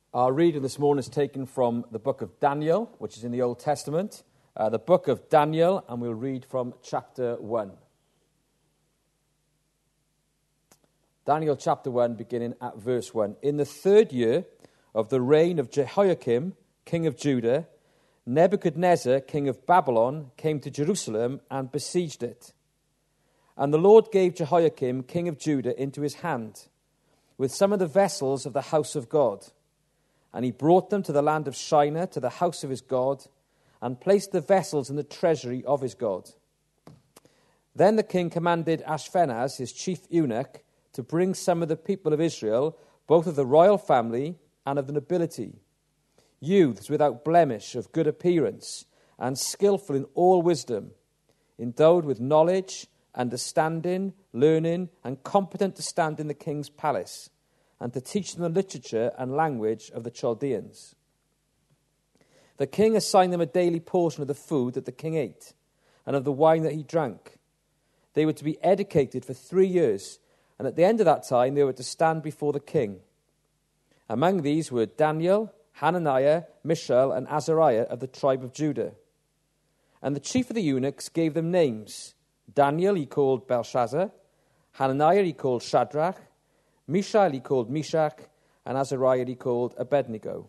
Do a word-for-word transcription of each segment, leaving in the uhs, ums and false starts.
Our reading this morning is taken from the book of Daniel, which is in the Old Testament. Uh, the book of Daniel, and we'll read from chapter one. Daniel chapter one, beginning at verse one. In the third year of the reign of Jehoiakim, king of Judah, Nebuchadnezzar, king of Babylon, came to Jerusalem and besieged it. And the Lord gave Jehoiakim, king of Judah, into his hand, with some of the vessels of the house of God. And he brought them to the land of Shinar, to the house of his God, and placed the vessels in the treasury of his God. Then the king commanded Ashpenaz, his chief eunuch, to bring some of the people of Israel, both of the royal family and of the nobility, youths without blemish, of good appearance, and skillful in all wisdom, endowed with knowledge, understanding, learning, and competent to stand in the king's palace, and to teach them the literature and language of the Chaldeans. The king assigned them a daily portion of the food that the king ate, and of the wine that he drank. They were to be educated for three years, and at the end of that time they were to stand before the king. Among these were Daniel, Hananiah, Mishael, and Azariah of the tribe of Judah. And the chief of the eunuchs gave them names. Daniel he called Belshazzar, Hananiah he called Shadrach, Mishael he called Meshach, and Azariah he called Abednego.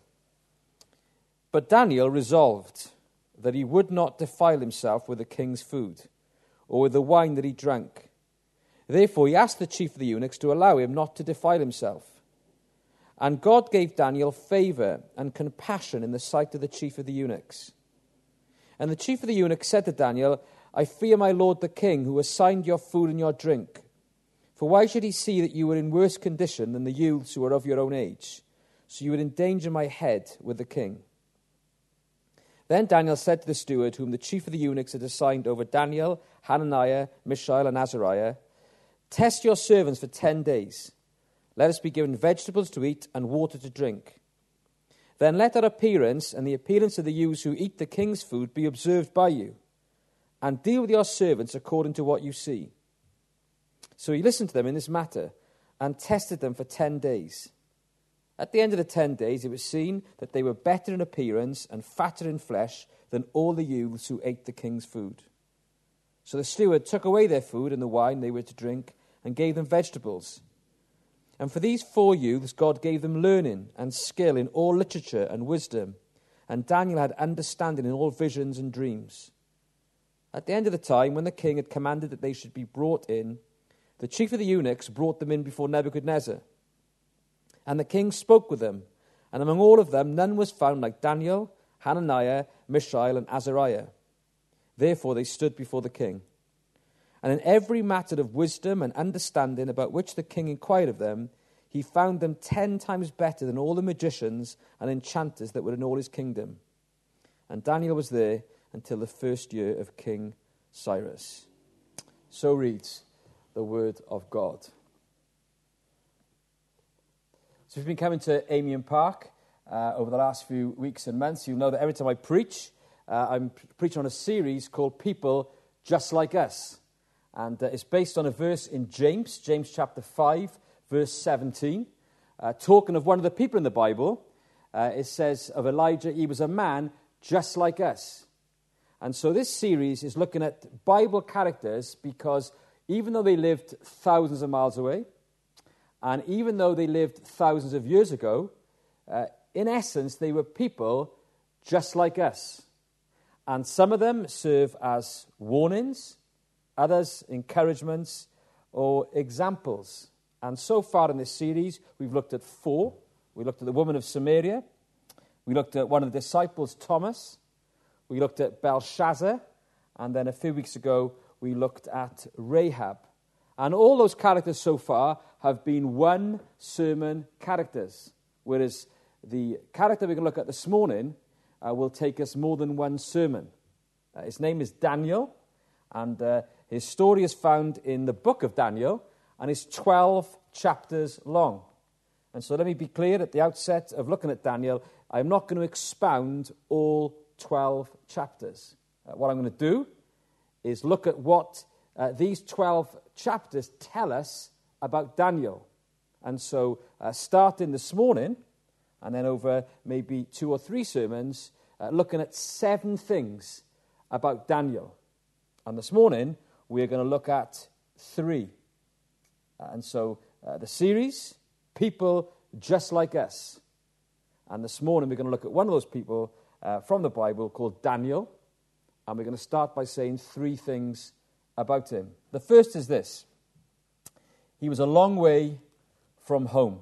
But Daniel resolved that he would not defile himself with the king's food, or with the wine that he drank. Therefore he asked the chief of the eunuchs to allow him not to defile himself. And God gave Daniel favor and compassion in the sight of the chief of the eunuchs. And the chief of the eunuchs said to Daniel, I fear my lord the king, who assigned your food and your drink. For why should he see that you were in worse condition than the youths who are of your own age? So you would endanger my head with the king. Then Daniel said to the steward, whom the chief of the eunuchs had assigned over Daniel, Hananiah, Mishael, and Azariah, test your servants for ten days. Let us be given vegetables to eat and water to drink. Then let our appearance and the appearance of the youths who eat the king's food be observed by you, and deal with your servants according to what you see. So he listened to them in this matter and tested them for ten days. At the end of the ten days, it was seen that they were better in appearance and fatter in flesh than all the youths who ate the king's food. So the steward took away their food and the wine they were to drink and gave them vegetables. And for these four youths, God gave them learning and skill in all literature and wisdom. And Daniel had understanding in all visions and dreams. At the end of the time, when the king had commanded that they should be brought in, the chief of the eunuchs brought them in before Nebuchadnezzar. And the king spoke with them, and among all of them none was found like Daniel, Hananiah, Mishael, and Azariah. Therefore they stood before the king. And in every matter of wisdom and understanding about which the king inquired of them, he found them ten times better than all the magicians and enchanters that were in all his kingdom. And Daniel was there until the first year of King Cyrus. So reads the word of God. So we've been coming to Amiens Park uh, over the last few weeks and months. You'll know that every time I preach, uh, I'm preaching on a series called People Just Like Us. And uh, it's based on a verse in James, James chapter five, verse seventeen. Uh, talking of one of the people in the Bible, uh, it says of Elijah, he was a man just like us. And so this series is looking at Bible characters because even though they lived thousands of miles away, and even though they lived thousands of years ago, uh, in essence, they were people just like us. And some of them serve as warnings, others encouragements or examples. And so far in this series, we've looked at four. We looked at the woman of Samaria. We looked at one of the disciples, Thomas. We looked at Belshazzar. And then a few weeks ago, we looked at Rahab. And all those characters so far have been one sermon characters, whereas the character we're going to look at this morning uh, will take us more than one sermon. Uh, his name is Daniel, and uh, his story is found in the book of Daniel, and it's twelve chapters long. And so let me be clear at the outset of looking at Daniel, I'm not going to expound all twelve chapters. Uh, what I'm going to do is look at what uh, these twelve chapters tell us about Daniel. And so, uh, starting this morning and then over maybe two or three sermons, uh, looking at seven things about Daniel. And this morning, we're going to look at three. And so uh, the series, People Just Like Us. And this morning, we're going to look at one of those people uh, from the Bible called Daniel. And we're going to start by saying three things about him. The first is this. He was a long way from home.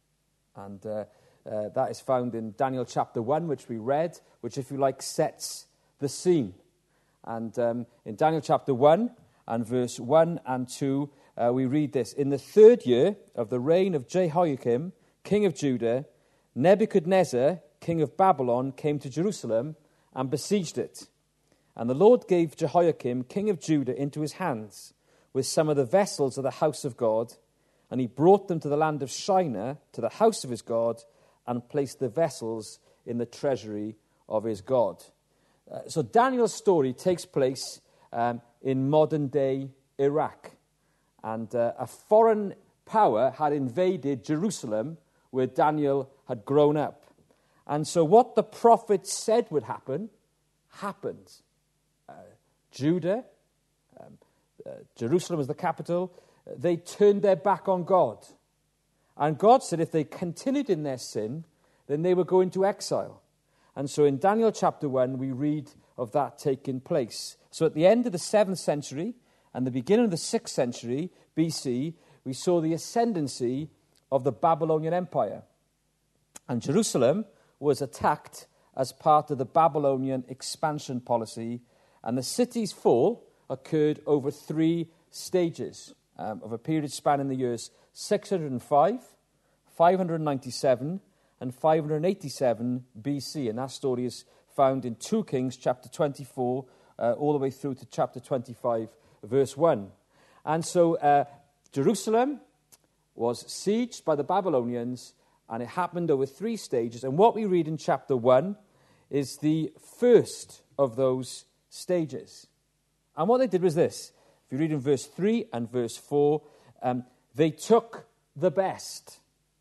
And uh, uh, that is found in Daniel chapter one, which we read, which, if you like, sets the scene. And um, in Daniel chapter one and verse one and two, uh, we read this. In the third year of the reign of Jehoiakim, king of Judah, Nebuchadnezzar, king of Babylon, came to Jerusalem and besieged it. And the Lord gave Jehoiakim, king of Judah, into his hands with some of the vessels of the house of God, and he brought them to the land of Shinar, to the house of his God, and placed the vessels in the treasury of his God. Uh, so Daniel's story takes place um, in modern-day Iraq. And uh, a foreign power had invaded Jerusalem, where Daniel had grown up. And so what the prophet said would happen, happened. Uh, Judah, um, uh, Jerusalem was the capital, they turned their back on God. And God said if they continued in their sin, then they would go into exile. And so in Daniel chapter one, we read of that taking place. So at the end of the seventh century and the beginning of the sixth century B C, we saw the ascendancy of the Babylonian Empire. And Jerusalem was attacked as part of the Babylonian expansion policy, and the city's fall occurred over three stages um, of a period span in the years six hundred five, five hundred ninety-seven, and five hundred eighty-seven B C. And that story is found in Second Kings chapter twenty-four, uh, all the way through to chapter twenty-five, verse one. And so uh, Jerusalem was sieged by the Babylonians, and it happened over three stages. And what we read in chapter one is the first of those stages. And what they did was this. If you read in verse three and verse four, um, they took the best,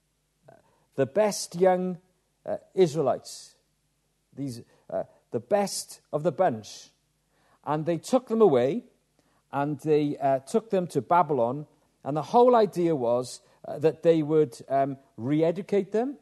the best young uh, Israelites, these uh, the best of the bunch, and they took them away, and they uh, took them to Babylon. And the whole idea was uh, that they would um, re-educate them,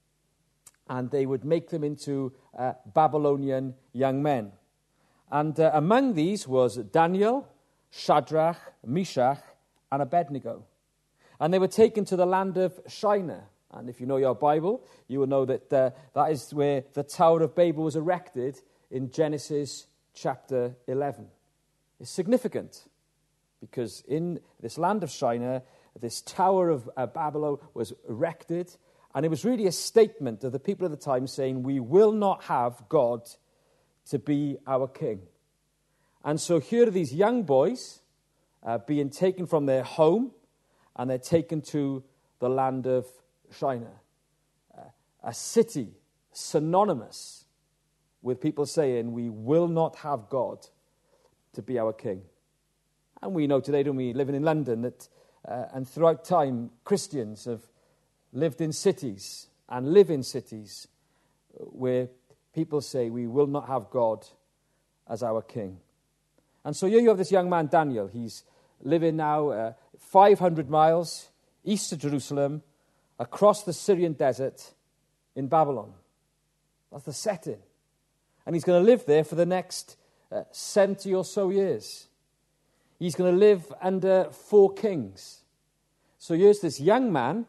and they would make them into uh, Babylonian young men. And uh, among these was Daniel, Shadrach, Meshach, and Abednego. And they were taken to the land of Shinar. And if you know your Bible, you will know that uh, that is where the Tower of Babel was erected in Genesis chapter eleven. It's significant, because in this land of Shinar, this Tower of uh, Babel was erected, and it was really a statement of the people of the time saying, we will not have God to be our king. And so here are these young boys uh, being taken from their home, and they're taken to the land of Shinar, uh, a city synonymous with people saying, we will not have God to be our king. And we know today, don't we, living in London, that uh, and throughout time, Christians have lived in cities and live in cities where people say, we will not have God as our king. And so here you have this young man, Daniel. He's living now uh, five hundred miles east of Jerusalem, across the Syrian desert in Babylon. That's the setting. And he's going to live there for the next uh, seventy or so years. He's going to live under four kings. So here's this young man,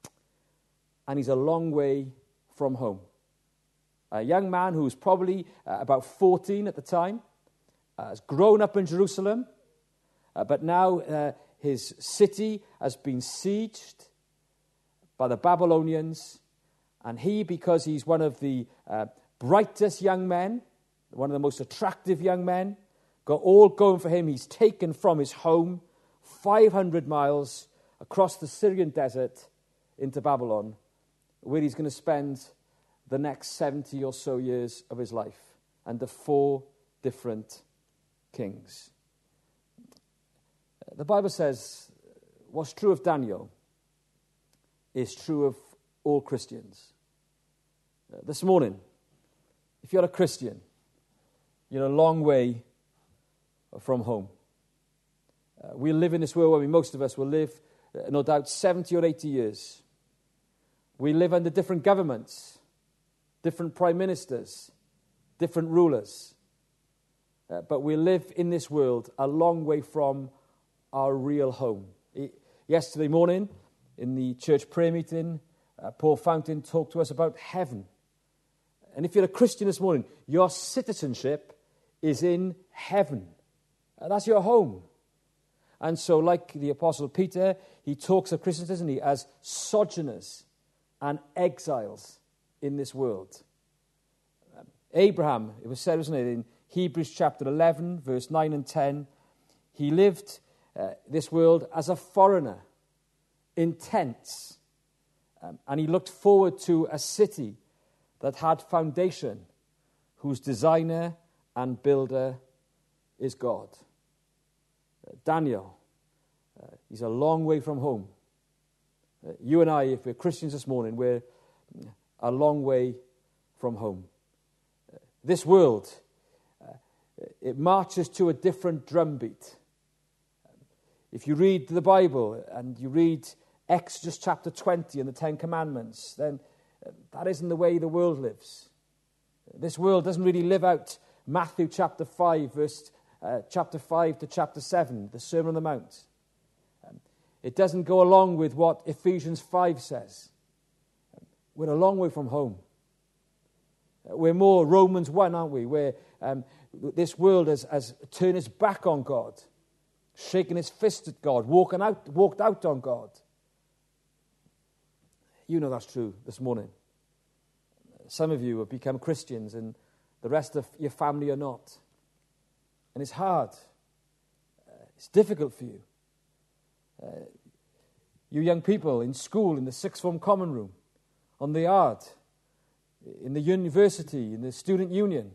and he's a long way from home. A young man who's probably uh, about fourteen at the time, uh, has grown up in Jerusalem, uh, but now uh, his city has been sieged by the Babylonians, and he, because he's one of the uh, brightest young men, one of the most attractive young men, got all going for him. He's taken from his home five hundred miles across the Syrian desert into Babylon, where he's going to spend the next seventy or so years of his life under four different kings. The Bible says what's true of Daniel is true of all Christians. Uh, this morning, if you're a Christian, you're a long way from home. Uh, we live in this world where we, most of us will live, uh, no doubt, seventy or eighty years. We live under different governments, different prime ministers, different rulers. Uh, but we live in this world a long way from our real home. It, yesterday morning, in the church prayer meeting, uh, Paul Fountain talked to us about heaven. And if you're a Christian this morning, your citizenship is in heaven. Uh, that's your home. And so, like the Apostle Peter, he talks of Christians, doesn't he, as sojourners and exiles in this world. Um, Abraham, it was said, wasn't it, in Hebrews chapter eleven, verse nine and ten, he lived uh, this world as a foreigner in tents. Um, and he looked forward to a city that had foundation, whose designer and builder is God. Uh, Daniel, uh, he's a long way from home. Uh, you and I, if we're Christians this morning, we're a long way from home. Uh, this world, uh, it marches to a different drumbeat. If you read the Bible and you read Exodus chapter twenty and the Ten Commandments, then that isn't the way the world lives. This world doesn't really live out Matthew chapter five, verse uh, chapter five to chapter seven, the Sermon on the Mount. Um, it doesn't go along with what Ephesians five says. Um, we're a long way from home. Uh, we're more Romans one, aren't we? Where um, this world has, has turned its back on God, shaken its fist at God, walking out, walked out on God. You know that's true this morning. Some of you have become Christians and the rest of your family are not. And it's hard. Uh, it's difficult for you. Uh, you young people in school, in the sixth form common room, on the yard, in the university, in the student union,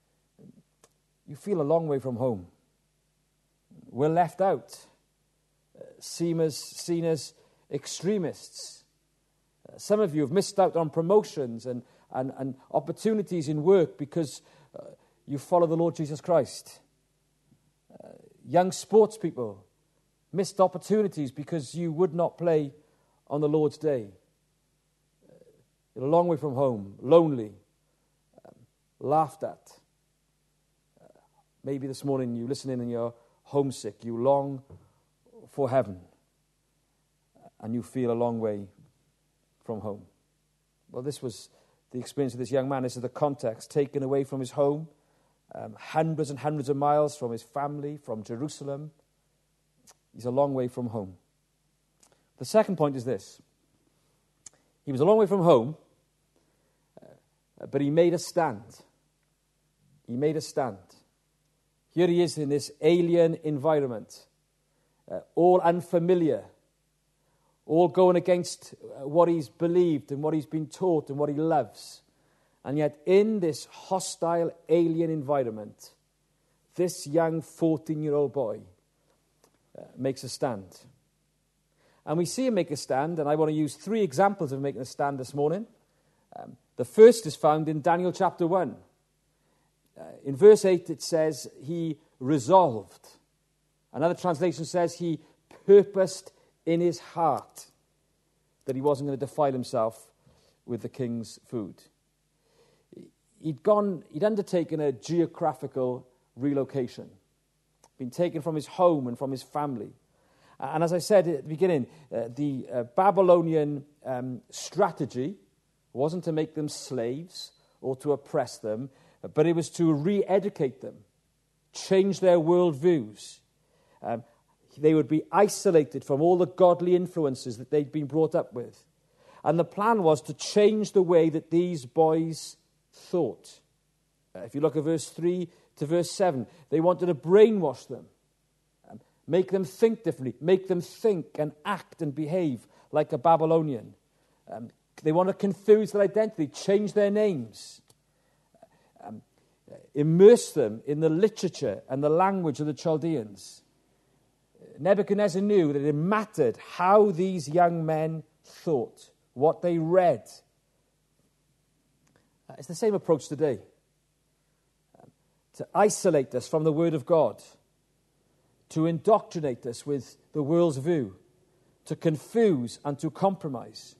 you feel a long way from home. We're left out, uh, seen as, seen as extremists. Some of you have missed out on promotions and, and, and opportunities in work because uh, you follow the Lord Jesus Christ. Uh, young sports people missed opportunities because you would not play on the Lord's day. Uh, you're a long way from home, lonely, um, laughed at. Uh, maybe this morning you listen in and you're homesick. You long for heaven and you feel a long way from home. Well, this was the experience of this young man. This is the context. Taken away from his home, um, hundreds and hundreds of miles from his family, from Jerusalem. He's a long way from home. The second point is this. He was a long way from home, uh, but he made a stand. He made a stand. Here he is in this alien environment, uh, all unfamiliar, all going against what he's believed and what he's been taught and what he loves. And yet in this hostile, alien environment, this young fourteen-year-old boy uh, makes a stand. And we see him make a stand, and I want to use three examples of making a stand this morning. Um, the first is found in Daniel chapter one. Uh, in verse eight it says, he resolved. Another translation says, he purposed in his heart that he wasn't going to defile himself with the king's food. He'd gone, he'd undertaken a geographical relocation, been taken from his home and from his family. And as I said at the beginning, uh, the uh, Babylonian um, strategy wasn't to make them slaves or to oppress them, but it was to re-educate them, change their worldviews. Um, They would be isolated from all the godly influences that they'd been brought up with. And the plan was to change the way that these boys thought. Uh, if you look at verse three to verse seven, they wanted to brainwash them, um, make them think differently, make them think and act and behave like a Babylonian. Um, they want to confuse their identity, change their names, um, immerse them in the literature and the language of the Chaldeans. Nebuchadnezzar knew that it mattered how these young men thought, what they read. It's the same approach today. Um, to isolate us from the Word of God, to indoctrinate us with the world's view, to confuse and to compromise.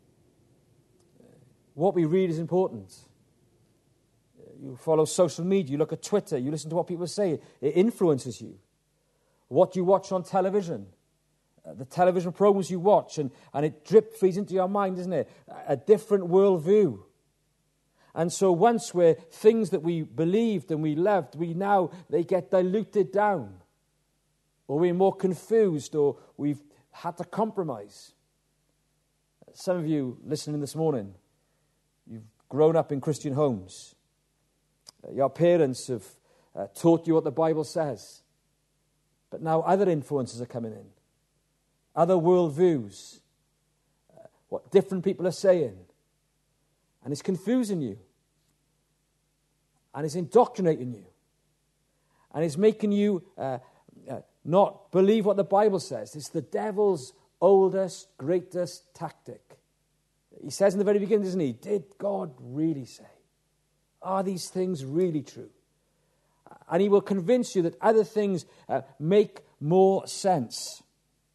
What we read is important. You follow social media, you look at Twitter, you listen to what people say. It influences you. What you watch on television, uh, the television programs you watch, and, and it drip feeds into your mind, isn't it? A different worldview. And so once where things that we believed and we loved, we now, they get diluted down. Or we're more confused, or we've had to compromise. Some of you listening this morning, you've grown up in Christian homes. Your parents have uh, taught you what the Bible says. But now other influences are coming in. Other worldviews. Uh, what different people are saying. And it's confusing you. And it's indoctrinating you. And it's making you uh, uh, not believe what the Bible says. It's the devil's oldest, greatest tactic. He says in the very beginning, doesn't he? Did God really say? Are these things really true? And he will convince you that other things uh, make more sense.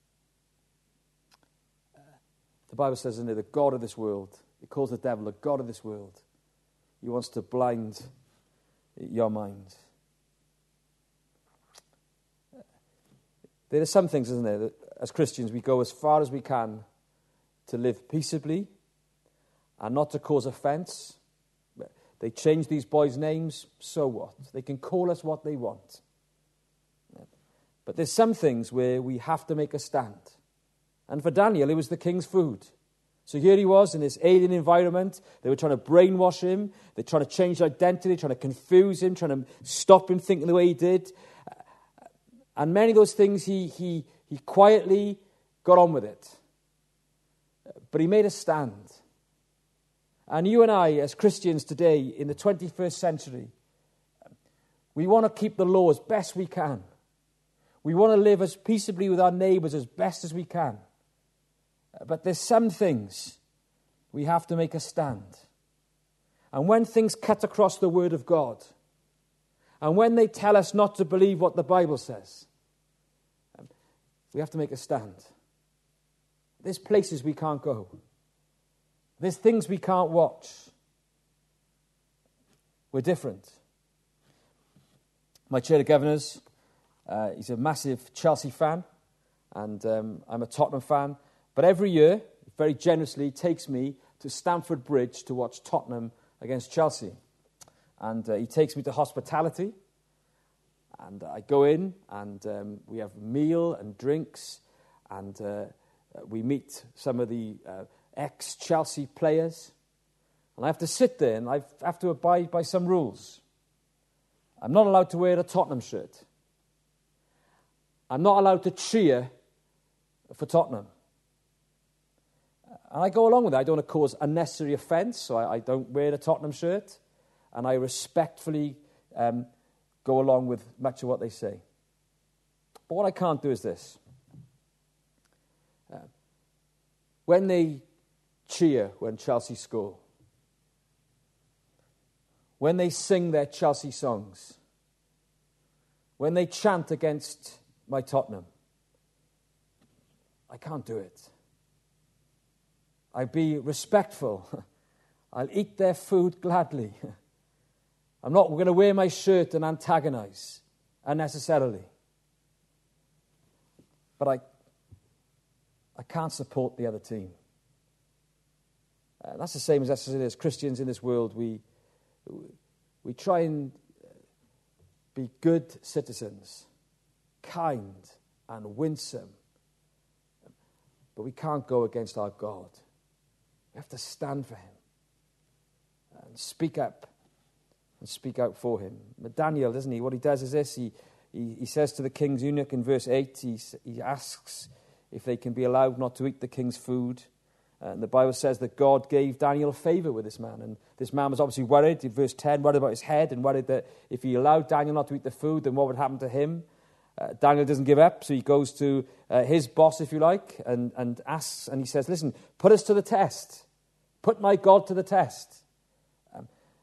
Uh, the Bible says, isn't it, the God of this world. He calls the devil the God of this world. He wants to blind your mind. There are some things, isn't there, that as Christians we go as far as we can to live peaceably and not to cause offense. They change these boys' names, so what? They can call us what they want. But there's some things where we have to make a stand. And for Daniel, it was the king's food. So here he was in this alien environment. They were trying to brainwash him. They're trying to change his identity, trying to confuse him, trying to stop him thinking the way he did. And many of those things, he, he, he quietly got on with it. But he made a stand. And you and I, as Christians today, in the twenty-first century, we want to keep the law as best we can. We want to live as peaceably with our neighbours as best as we can. But there's some things we have to make a stand. And when things cut across the Word of God, and when they tell us not to believe what the Bible says, we have to make a stand. There's places we can't go. There's things we can't watch. We're different. My chair of governors, uh, he's a massive Chelsea fan, and um, I'm a Tottenham fan. But every year, very generously, takes me to Stamford Bridge to watch Tottenham against Chelsea. And uh, he takes me to hospitality, and I go in, and um, we have meal and drinks, and uh, we meet some of the Uh, ex-Chelsea players, and I have to sit there and I have to abide by some rules. I'm not allowed to wear a Tottenham shirt. I'm not allowed to cheer for Tottenham. And I go along with it. I don't want to cause unnecessary offence, so I, I don't wear a Tottenham shirt, and I respectfully um, go along with much of what they say. But what I can't do is this. Uh, when they cheer when Chelsea score, when they sing their Chelsea songs, when they chant against my Tottenham, I can't do it. I'd be respectful. I'll eat their food gladly. I'm not going to wear my shirt and antagonize unnecessarily. But I, I can't support the other team. Uh, that's the same as us as Christians in this world. We, we try and be good citizens, kind and winsome. But we can't go against our God. We have to stand for him and speak up and speak out for him. But Daniel, doesn't he? What he does is this. He, he, he says to the king's eunuch in verse eight, he, he asks if they can be allowed not to eat the king's food. And the Bible says that God gave Daniel favor with this man. And this man was obviously worried, in verse ten, worried about his head and worried that if he allowed Daniel not to eat the food, then what would happen to him? Uh, Daniel doesn't give up, so he goes to uh, his boss, if you like, and, and asks, and he says, listen, put us to the test. Put my God to the test. Um,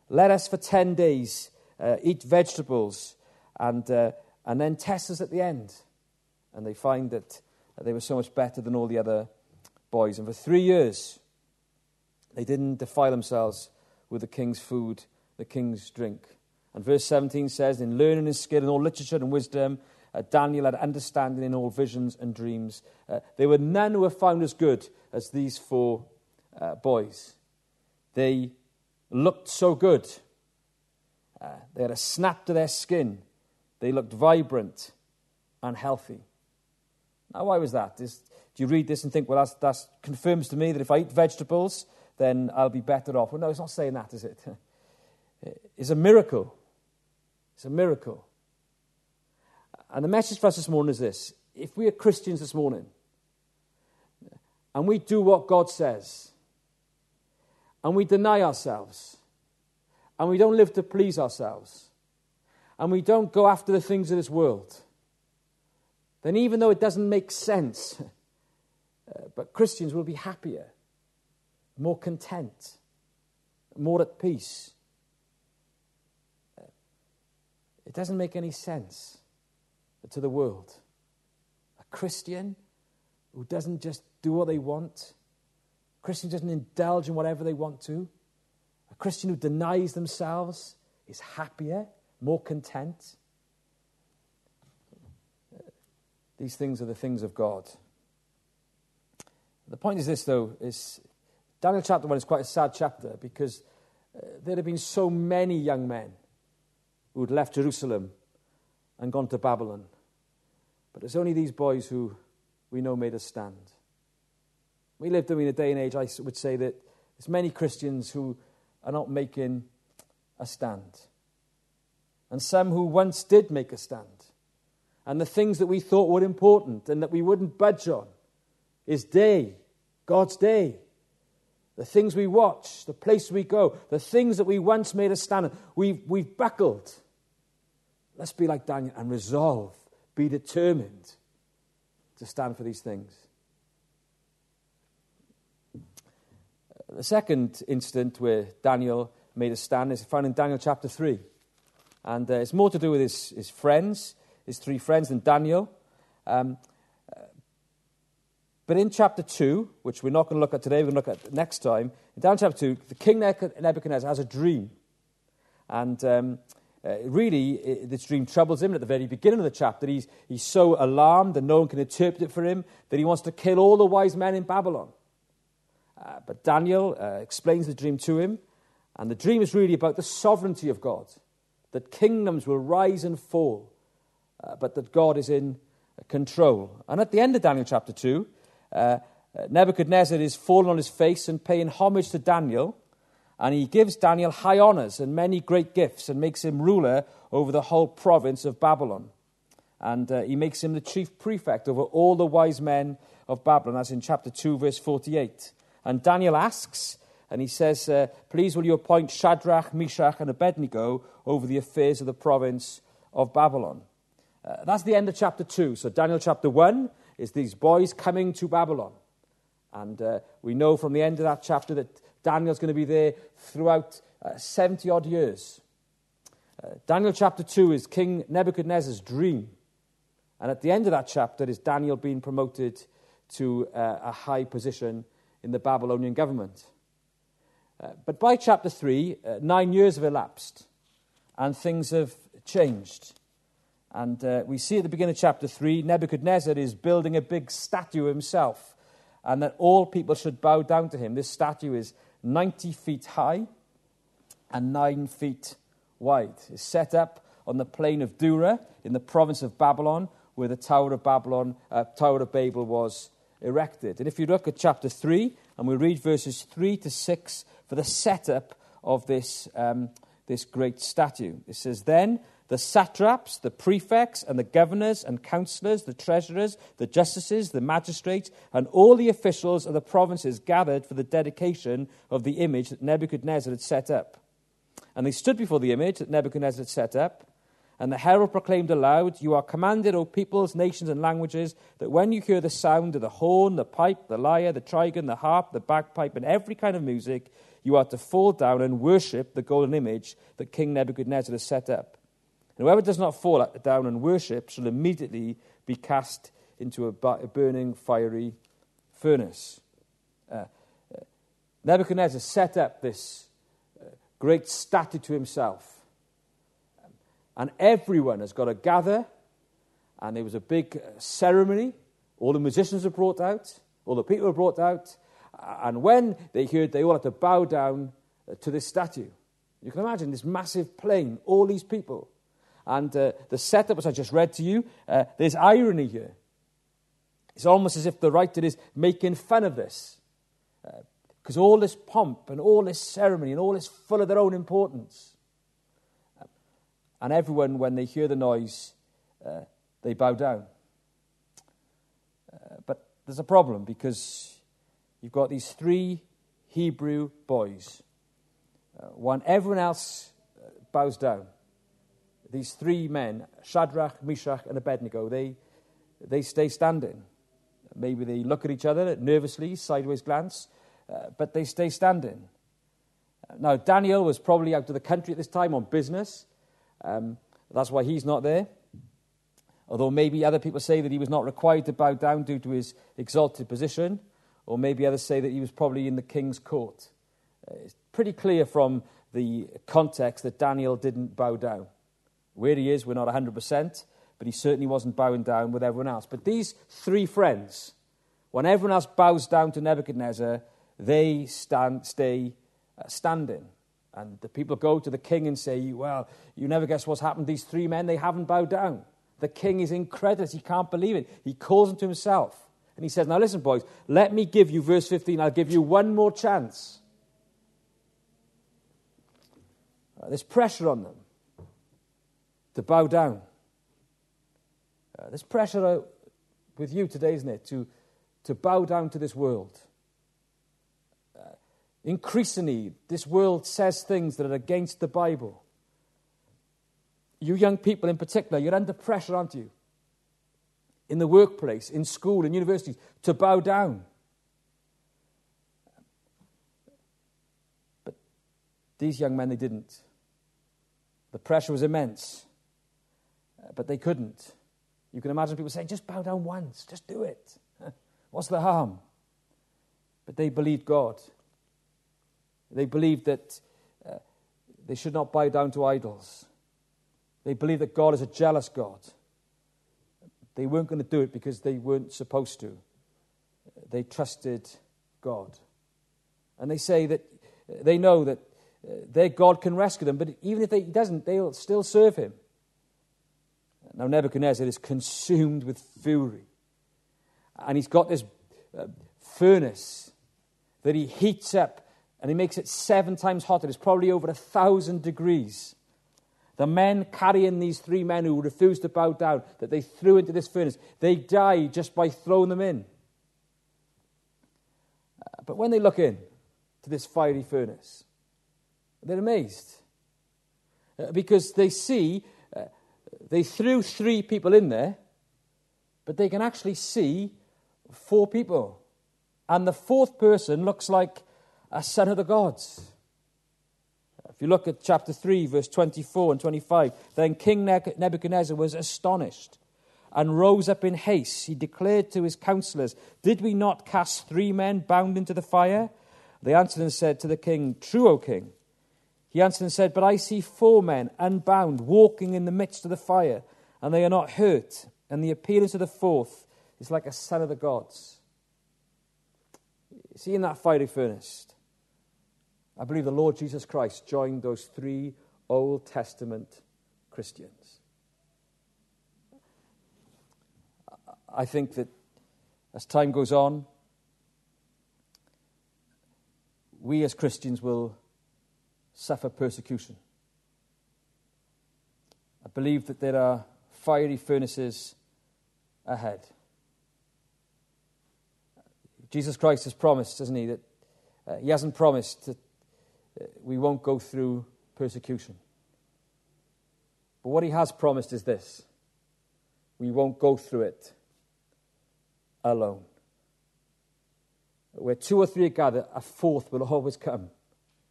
let us for ten days uh, eat vegetables and, uh, and then test us at the end. And they find that they were so much better than all the other boys. And for three years, they didn't defile themselves with the king's food, the king's drink. And verse seventeen says, in learning and skill in all literature and wisdom, uh, Daniel had understanding in all visions and dreams. Uh, there were none who were found as good as these four uh, boys. They looked so good. Uh, they had a snap to their skin. They looked vibrant and healthy. Now, why was that? Is, do you read this and think, well, that confirms to me that if I eat vegetables, then I'll be better off? Well, no, it's not saying that, is it? It's a miracle. It's a miracle. And the message for us this morning is this. If we are Christians this morning, and we do what God says, and we deny ourselves, and we don't live to please ourselves, and we don't go after the things of this world, then even though it doesn't make sense, uh, but Christians will be happier, more content, more at peace. Uh, it doesn't make any sense to the world. A Christian who doesn't just do what they want, a Christian who doesn't indulge in whatever they want to, a Christian who denies themselves is happier, more content. These things are the things of God. The point is this, though, is Daniel chapter one is quite a sad chapter because uh, there have been so many young men who had left Jerusalem and gone to Babylon. But it's only these boys who we know made a stand. We live in a day and age, I would say, that there's many Christians who are not making a stand. And some who once did make a stand. And the things that we thought were important and that we wouldn't budge on is day, God's day. The things we watch, the place we go, the things that we once made a stand on, we've, we've buckled. Let's be like Daniel and resolve, be determined to stand for these things. The second instant where Daniel made a stand is found in Daniel chapter three. And uh, it's more to do with his, his friends, his three friends than Daniel. Um, uh, but in chapter two, which we're not going to look at today, we're going to look at next time, in Daniel chapter two, the king Nebuchadnezzar has a dream. And um, uh, really, it, this dream troubles him. At the very beginning of the chapter, he's, he's so alarmed and no one can interpret it for him that he wants to kill all the wise men in Babylon. Uh, but Daniel uh, explains the dream to him. And the dream is really about the sovereignty of God, that kingdoms will rise and fall, uh, but that God is in control. And at the end of Daniel chapter two, uh, Nebuchadnezzar is falling on his face and paying homage to Daniel, and he gives Daniel high honors and many great gifts and makes him ruler over the whole province of Babylon. And uh, he makes him the chief prefect over all the wise men of Babylon, as in chapter two, verse forty-eight. And Daniel asks, and he says, uh, please will you appoint Shadrach, Meshach, and Abednego over the affairs of the province of Babylon. Uh, that's the end of chapter two. So Daniel chapter one is these boys coming to Babylon. And uh, we know from the end of that chapter that Daniel's going to be there throughout uh, seventy-odd years. Uh, Daniel chapter two is King Nebuchadnezzar's dream. And at the end of that chapter is Daniel being promoted to uh, a high position in the Babylonian government. Uh, but by chapter three, uh, nine years have elapsed, and things have changed. And uh, we see at the beginning of chapter three, Nebuchadnezzar is building a big statue himself, and that all people should bow down to him. This statue is ninety feet high and nine feet wide. It's set up on the plain of Dura in the province of Babylon, where the Tower of Babylon, uh, Tower of Babel was erected. And if you look at chapter three, and we read verses three to six for the setup of this, um, this great statue. It says, then the satraps, the prefects, and the governors and councillors, the treasurers, the justices, the magistrates, and all the officials of the provinces gathered for the dedication of the image that Nebuchadnezzar had set up. And they stood before the image that Nebuchadnezzar had set up, and the herald proclaimed aloud, you are commanded, O peoples, nations, and languages, that when you hear the sound of the horn, the pipe, the lyre, the trigon, the harp, the bagpipe, and every kind of music, you are to fall down and worship the golden image that King Nebuchadnezzar has set up. And whoever does not fall down and worship shall immediately be cast into a burning fiery furnace. Uh, Nebuchadnezzar set up this uh, great statue to himself. And everyone has got to gather, and there was a big ceremony. All the musicians were brought out, all the people were brought out, and when they heard, they all had to bow down to this statue. You can imagine this massive plain, all these people. And uh, the setup, as I just read to you, uh, there's irony here. It's almost as if the writer is making fun of this. Because uh, all this pomp and all this ceremony and all this full of their own importance. Uh, and everyone, when they hear the noise, uh, they bow down. Uh, but there's a problem, because you've got these three Hebrew boys. Uh, when everyone else uh, bows down, these three men, Shadrach, Meshach, and Abednego, they they stay standing. Maybe they look at each other nervously, sideways glance, uh, but they stay standing. Now, Daniel was probably out of the country at this time on business. Um, that's why he's not there. Although maybe other people say that he was not required to bow down due to his exalted position, or maybe others say that he was probably in the king's court. Uh, it's pretty clear from the context that Daniel didn't bow down. Where he is, we're not one hundred percent, but he certainly wasn't bowing down with everyone else. But these three friends, when everyone else bows down to Nebuchadnezzar, they stand, stay uh, standing. And the people go to the king and say, well, you never guess what's happened. These three men, they haven't bowed down. The king is incredulous. He can't believe it. He calls them to himself. And he says, now listen, boys, let me give you, verse fifteen, I'll give you one more chance. Uh, there's pressure on them to bow down. Uh, there's pressure uh, with you today, isn't it, to, to bow down to this world. Uh, increasingly, this world says things that are against the Bible. You young people in particular, you're under pressure, aren't you? In the workplace, in school, in universities, to bow down. But these young men, they didn't. The pressure was immense. But they couldn't. You can imagine people saying, just bow down once, just do it. What's the harm? But they believed God. They believed that uh, they should not bow down to idols. They believed that God is a jealous God. They weren't going to do it because they weren't supposed to. They trusted God. And they say that they know that their God can rescue them, but even if he doesn't, they'll still serve him. Now Nebuchadnezzar is consumed with fury. And he's got this uh, furnace that he heats up, and he makes it seven times hotter. It's probably over a thousand degrees. The men carrying these three men who refused to bow down, that they threw into this furnace, they die just by throwing them in. Uh, but when they look in to this fiery furnace, they're amazed. Uh, because they see... Uh, They threw three people in there, but they can actually see four people. And the fourth person looks like a son of the gods. If you look at chapter three, verse twenty-four and twenty-five, then King Nebuchadnezzar was astonished and rose up in haste. He declared to his counselors, did we not cast three men bound into the fire? They answered and said to the king, true, O king. He answered and said, but I see four men unbound walking in the midst of the fire, and they are not hurt. And the appearance of the fourth is like a son of the gods. See, in that fiery furnace, I believe the Lord Jesus Christ joined those three Old Testament Christians. I think that as time goes on, we as Christians will suffer persecution. I believe that there are fiery furnaces ahead. Jesus Christ has promised, hasn't he, that uh, he hasn't promised that uh, we won't go through persecution. But what he has promised is this: we won't go through it alone. Where two or three are gathered, a fourth will always come.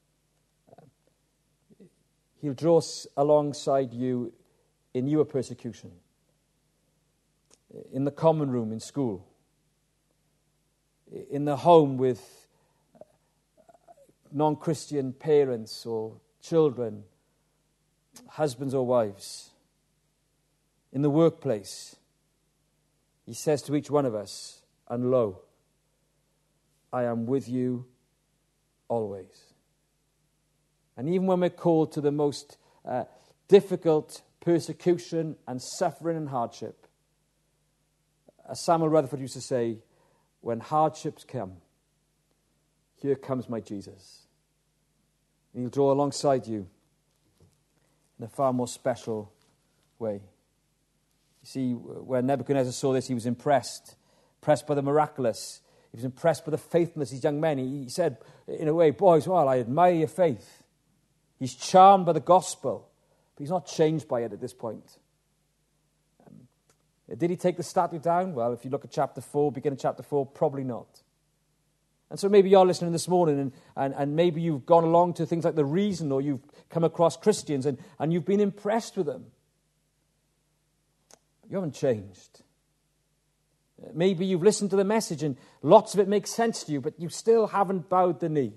he'll draw s- alongside you in your persecution, in the common room in school, in the home with non-Christian parents or children, husbands or wives, in the workplace. He says to each one of us, and lo, I am with you always. And even when we're called to the most uh, difficult persecution and suffering and hardship, as Samuel Rutherford used to say, when hardships come, here comes my Jesus. And he'll draw alongside you in a far more special way. You see, when Nebuchadnezzar saw this, he was impressed, impressed by the miraculous. He was impressed by the faithfulness of these young men. He, he said, in a way, boys, well, I admire your faith. He's charmed by the gospel, but he's not changed by it at this point. Um, did he take the statue down? Well, if you look at chapter four, beginning of chapter four, probably not. And so maybe you're listening this morning and, and, and maybe you've gone along to things like The Reason, or you've come across Christians and, and you've been impressed with them. You haven't changed. Maybe you've listened to the message and lots of it makes sense to you, but you still haven't bowed the knee.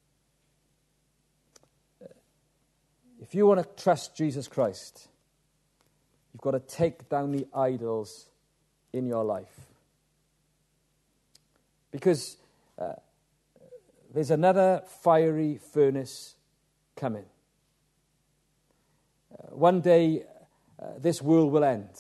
If you want to trust Jesus Christ, you've got to take down the idols in your life. Because uh, there's another fiery furnace coming. Uh, one day, uh, this world will end.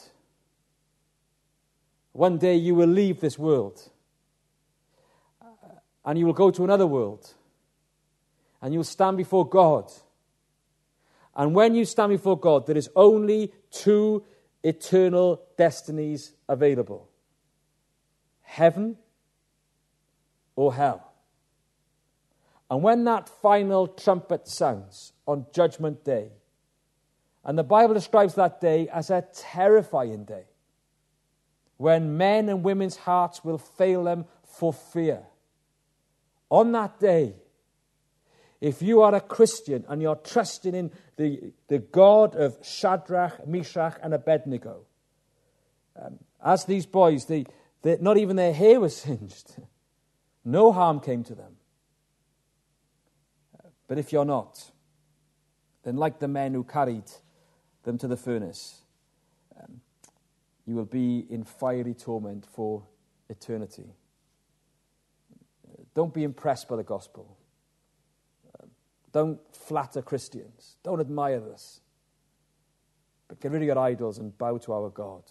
One day you will leave this world. Uh, and you will go to another world. And you will stand before God. And when you stand before God, there is only two eternal destinies available. Heaven or hell. And when that final trumpet sounds on Judgment Day, and the Bible describes that day as a terrifying day, when men and women's hearts will fail them for fear. On that day, if you are a Christian and you're trusting in the, the God of Shadrach, Meshach, and Abednego, um, as these boys, they, they, not even their hair was singed. No harm came to them. But if you're not, then like the men who carried them to the furnace, um, you will be in fiery torment for eternity. Don't be impressed by the gospel. Don't flatter Christians. Don't admire this. But get rid of your idols and bow to our God.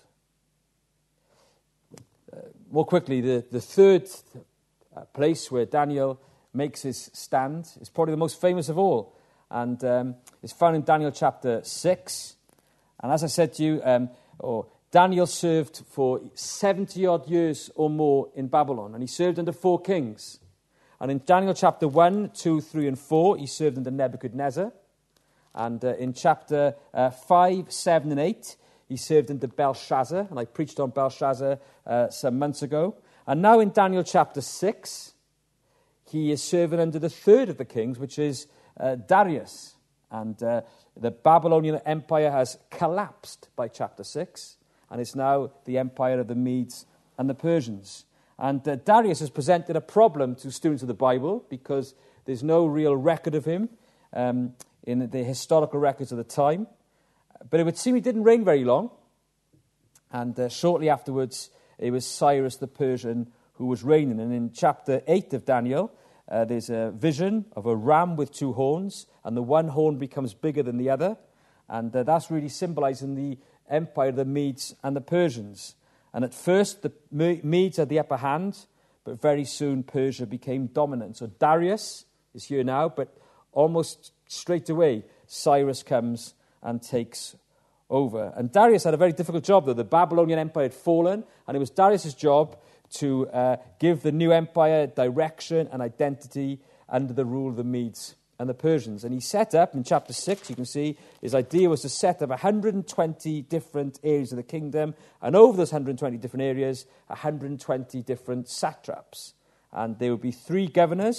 Uh, more quickly, the, the third uh, place where Daniel makes his stand is probably the most famous of all. And um, it's found in Daniel chapter six. And as I said to you, um, or Daniel served for seventy-odd years or more in Babylon. And he served under four kings. And in Daniel chapter one, two, three, and four, he served under Nebuchadnezzar. And uh, in chapter uh, five, seven, and eight, he served under Belshazzar. And I preached on Belshazzar uh, some months ago. And now in Daniel chapter six, he is serving under the third of the kings, which is uh, Darius. And uh, the Babylonian Empire has collapsed by chapter six. And it's now the empire of the Medes and the Persians. And uh, Darius has presented a problem to students of the Bible because there's no real record of him um, in the historical records of the time. But it would seem he didn't reign very long. And uh, shortly afterwards, it was Cyrus the Persian who was reigning. And in chapter eight of Daniel, uh, there's a vision of a ram with two horns, and the one horn becomes bigger than the other. And uh, that's really symbolizing the empire of the Medes and the Persians. And at first, the Medes had the upper hand, but very soon Persia became dominant. So Darius is here now, but almost straight away, Cyrus comes and takes over. And Darius had a very difficult job, though. The Babylonian Empire had fallen, and it was Darius' job to uh, give the new empire direction and identity under the rule of the Medes and the Persians. And he set up, in chapter six, you can see, his idea was to set up one hundred twenty different areas of the kingdom, and over those one hundred twenty different areas, one hundred twenty different satraps. And there would be three governors,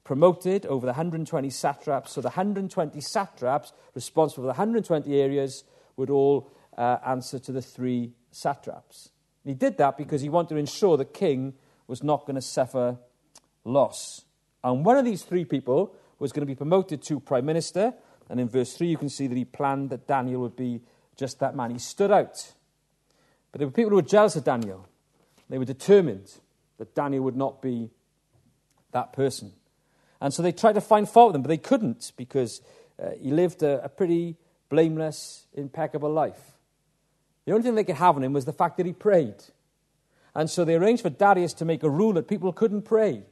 promoted over the one hundred twenty satraps. So the one hundred twenty satraps responsible for the one hundred twenty areas would all uh, answer to the three satraps. And he did that because he wanted to ensure the king was not going to suffer loss. And one of these three people was going to be promoted to prime minister. And in verse three, you can see that he planned that Daniel would be just that man. He stood out. But there were people who were jealous of Daniel. They were determined that Daniel would not be that person. And so they tried to find fault with him, but they couldn't because uh, he lived a, a pretty blameless, impeccable life. The only thing they could have on him was the fact that he prayed. And so they arranged for Darius to make a rule that people couldn't pray.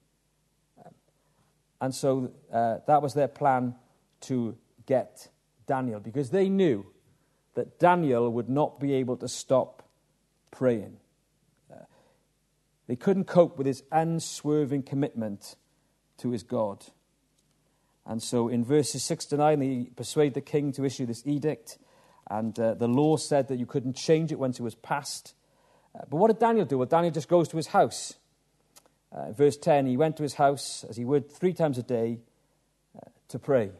And so uh, that was their plan to get Daniel, because they knew that Daniel would not be able to stop praying. Uh, they couldn't cope with his unswerving commitment to his God. And so in verses six to nine, they persuade the king to issue this edict. And uh, the law said that you couldn't change it once it was passed. Uh, but what did Daniel do? Well, Daniel just goes to his house. Uh, verse ten, he went to his house, as he would three times a day, uh, to pray.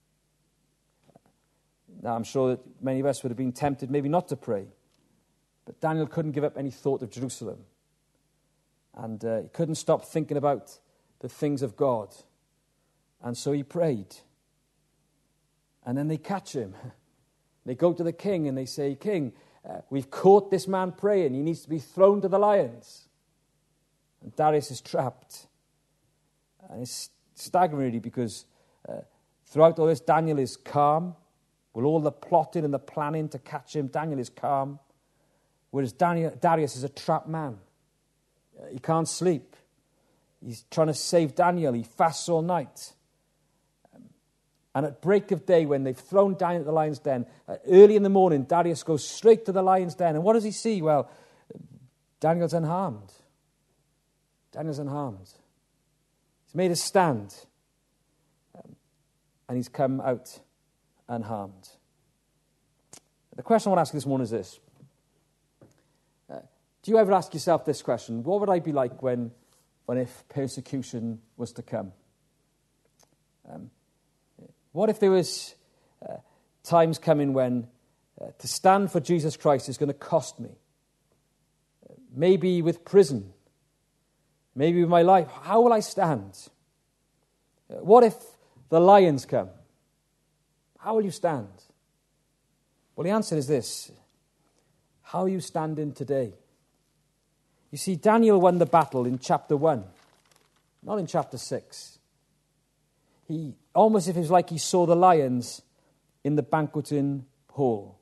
Now, I'm sure that many of us would have been tempted maybe not to pray. But Daniel couldn't give up any thought of Jerusalem. And uh, he couldn't stop thinking about the things of God. And so he prayed. And then they catch him. They go to the king and they say, King, uh, we've caught this man praying. He needs to be thrown to the lions. And Darius is trapped. And it's staggering, really, because uh, throughout all this, Daniel is calm. With all the plotting and the planning to catch him, Daniel is calm. Whereas Daniel, Darius is a trapped man. Uh, he can't sleep. He's trying to save Daniel. He fasts all night. Um, and at break of day, when they've thrown Daniel at the lion's den, uh, early in the morning, Darius goes straight to the lion's den. And what does he see? Well, Daniel's unharmed. Daniel's unharmed. He's made a stand. Um, and he's come out unharmed. The question I want to ask you this morning is this. Uh, do you ever ask yourself this question? What would I be like when, when if persecution was to come? Um, what if there was uh, times coming when uh, to stand for Jesus Christ is going to cost me? Uh, maybe with prison. Maybe with my life. How will I stand? Uh, what if the lions come? How will you stand? Well, the answer is this. How are you standing today? You see, Daniel won the battle in chapter one, not in chapter six. He almost if it was like he saw the lions in the banqueting hall.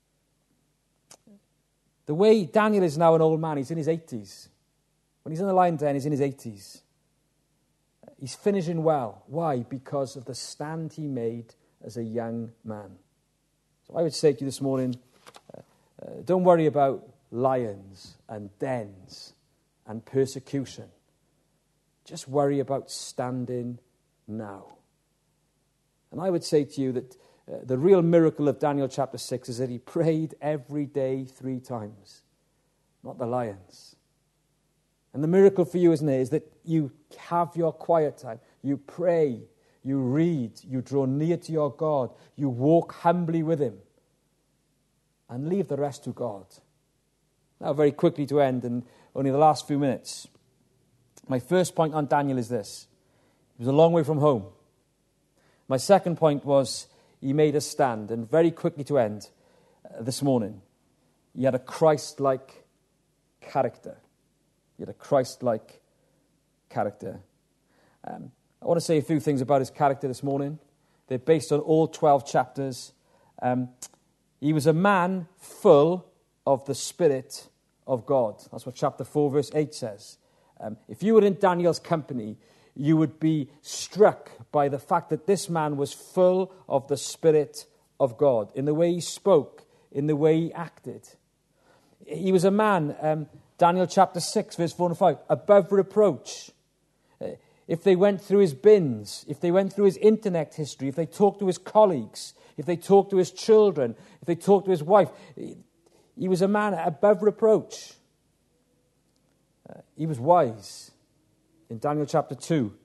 The way Daniel is now an old man, he's in his eighties. When he's in the lion's den, he's in his eighties. He's finishing well. Why? Because of the stand he made as a young man. So I would say to you this morning, uh, uh, don't worry about lions and dens and persecution. Just worry about standing now. And I would say to you that uh, the real miracle of Daniel chapter six is that he prayed every day three times, not the lions. And the miracle for you, isn't it, is that you have your quiet time. You pray. You read, you draw near to your God, you walk humbly with him, and leave the rest to God. Now, very quickly to end, and only the last few minutes. My first point on Daniel is this. He was a long way from home. My second point was he made a stand, and very quickly to end uh, this morning, he had a Christ-like character. He had a Christ-like character. Um, I want to say a few things about his character this morning. They're based on all twelve chapters. Um, he was a man full of the Spirit of God. That's what chapter four, verse eight says. Um, if you were in Daniel's company, you would be struck by the fact that this man was full of the Spirit of God, in the way he spoke, in the way he acted. He was a man, um, Daniel chapter six, verse four and five, above reproach. Uh, If they went through his bins, if they went through his internet history, if they talked to his colleagues, if they talked to his children, if they talked to his wife, he was a man above reproach. Uh, he was wise. In Daniel chapter two,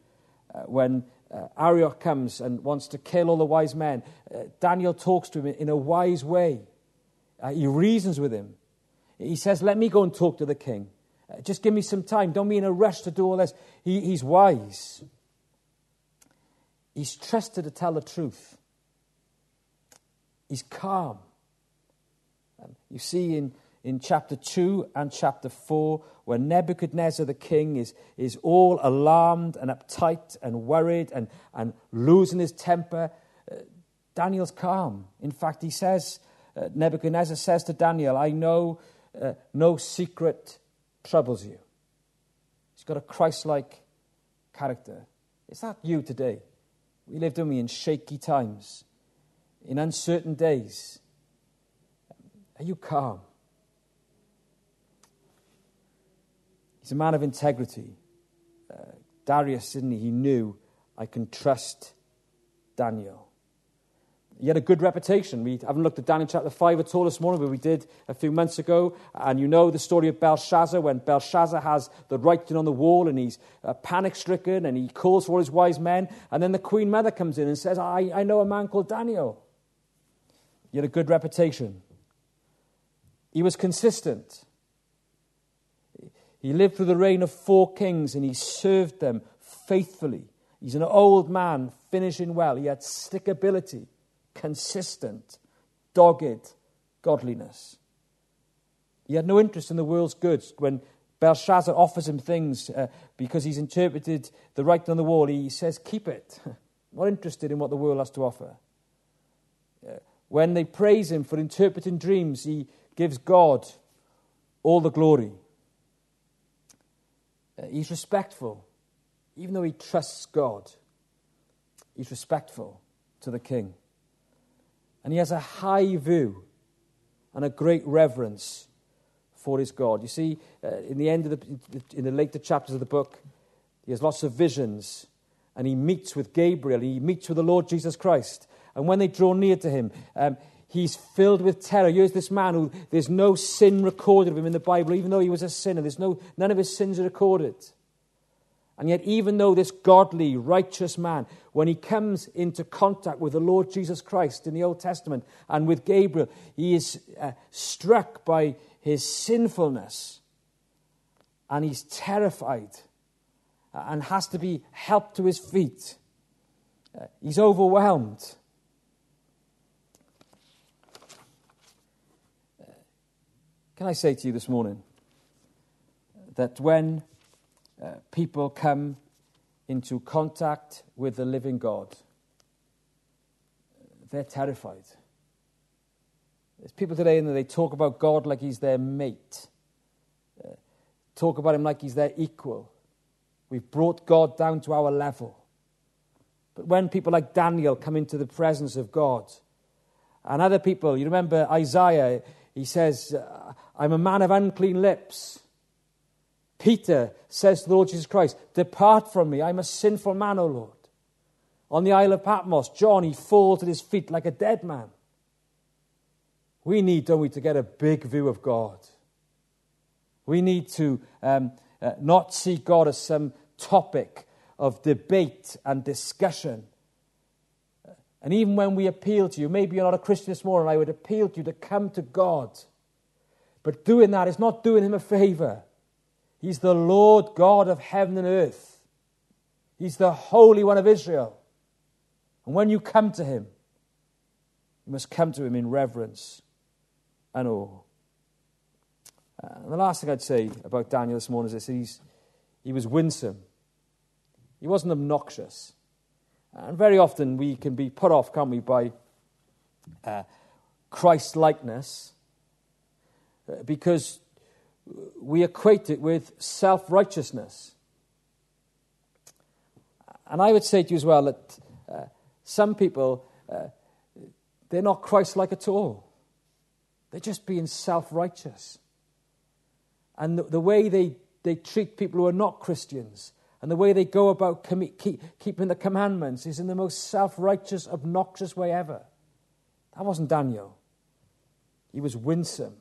uh, when uh, Arioch comes and wants to kill all the wise men, uh, Daniel talks to him in a wise way. Uh, he reasons with him. He says, let me go and talk to the king. Uh, just give me some time. Don't be in a rush to do all this. He, he's wise. He's trusted to tell the truth. He's calm. Um, you see in, in chapter two and chapter four, when Nebuchadnezzar the king is, is all alarmed and uptight and worried and, and losing his temper, uh, Daniel's calm. In fact, he says, uh, Nebuchadnezzar says to Daniel, I know uh, no secret troubles you. He's got a Christ-like character. Is that you today? We live, don't we, in shaky times, in uncertain days. Are you calm? He's a man of integrity. Uh, Darius, didn't he? He knew, I can trust Daniel. He had a good reputation. We haven't looked at Daniel chapter five at all this morning, but we did a few months ago. And you know the story of Belshazzar, when Belshazzar has the writing on the wall and he's uh, panic-stricken and he calls for all his wise men. And then the queen mother comes in and says, I, I know a man called Daniel. He had a good reputation. He was consistent. He lived through the reign of four kings and he served them faithfully. He's an old man finishing well. He had stickability, consistent, dogged godliness. He had no interest in the world's goods. When Belshazzar offers him things uh, because he's interpreted the writing on the wall, he says, keep it. Not interested in what the world has to offer. Uh, when they praise him for interpreting dreams, he gives God all the glory. Uh, he's respectful. Even though he trusts God, he's respectful to the king. And he has a high view and a great reverence for his God. You see, uh, in the end of the, in the later chapters of the book, he has lots of visions, and he meets with Gabriel, he meets with the Lord Jesus Christ. And when they draw near to him, um, he's filled with terror. Here's this man who, there's no sin recorded of him in the Bible, even though he was a sinner. There's no, none of his sins are recorded. And yet, even though this godly, righteous man, when he comes into contact with the Lord Jesus Christ in the Old Testament and with Gabriel, he is uh, struck by his sinfulness. And he's terrified and has to be helped to his feet. Uh, he's overwhelmed. Uh, can I say to you this morning that when Uh, people come into contact with the living God, they're terrified. There's people today and they talk about God like he's their mate. Uh, talk about him like he's their equal. We've brought God down to our level. But when people like Daniel come into the presence of God, and other people, you remember Isaiah, he says, I'm a man of unclean lips. Peter says to the Lord Jesus Christ, depart from me, I'm a sinful man, O Lord. On the Isle of Patmos, John, he falls at his feet like a dead man. We need, don't we, to get a big view of God. We need to um, uh, not see God as some topic of debate and discussion. And even when we appeal to you, maybe you're not a Christian this morning, I would appeal to you to come to God. But doing that is not doing him a favor. He's the Lord God of heaven and earth. He's the Holy One of Israel. And when you come to him, you must come to him in reverence and awe. Uh, and the last thing I'd say about Daniel this morning is this. He's, he was winsome. He wasn't obnoxious. And very often we can be put off, can't we, by uh, Christ-likeness uh, because we equate it with self-righteousness. And I would say to you as well that uh, some people, uh, they're not Christ-like at all. They're just being self-righteous. And the, the way they, they treat people who are not Christians and the way they go about com- keep, keeping the commandments is in the most self-righteous, obnoxious way ever. That wasn't Daniel. He was winsome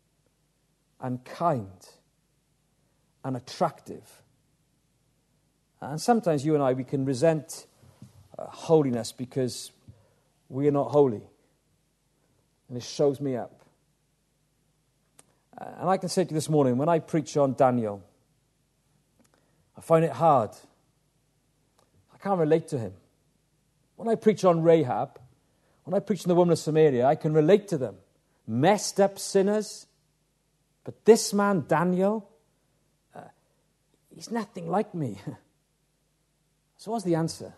and kind and attractive. And sometimes you and I, we can resent uh, holiness because we are not holy. And it shows me up. Uh, and I can say to you this morning, when I preach on Daniel, I find it hard. I can't relate to him. When I preach on Rahab, when I preach on the woman of Samaria, I can relate to them. Messed up sinners. But this man, Daniel, uh, he's nothing like me. So what's the answer?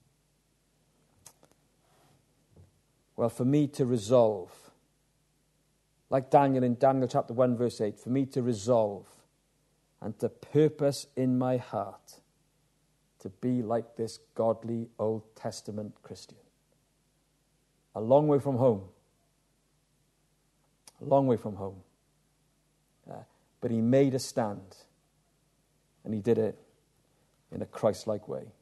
Well, for me to resolve, like Daniel in Daniel chapter one, verse eight, for me to resolve and to purpose in my heart to be like this godly Old Testament Christian. A long way from home. A long way from home. Uh, but he made a stand. And he did it in a Christ-like way.